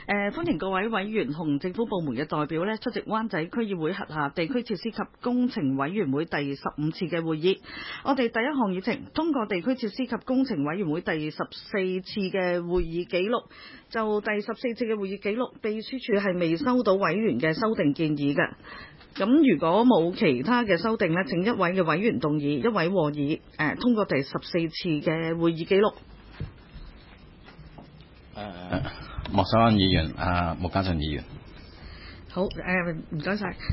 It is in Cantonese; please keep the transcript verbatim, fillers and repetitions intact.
誒，歡迎各位委員同政府部門嘅代表咧出席灣仔區議會轄下地區設施及工程委員會第十五次嘅會議。我哋第一項議程通過地區設施及工程委員會第十四次嘅會議記錄。就第十四次嘅會議記錄，秘書處係未收到委員嘅修訂建議嘅。咁如果冇其他嘅修訂呢，請一位嘅委員動議，一位和議誒通過第十四次嘅會議記錄。 誒，莫秀安議員，啊，莫家俊議員。 好，誒唔該晒。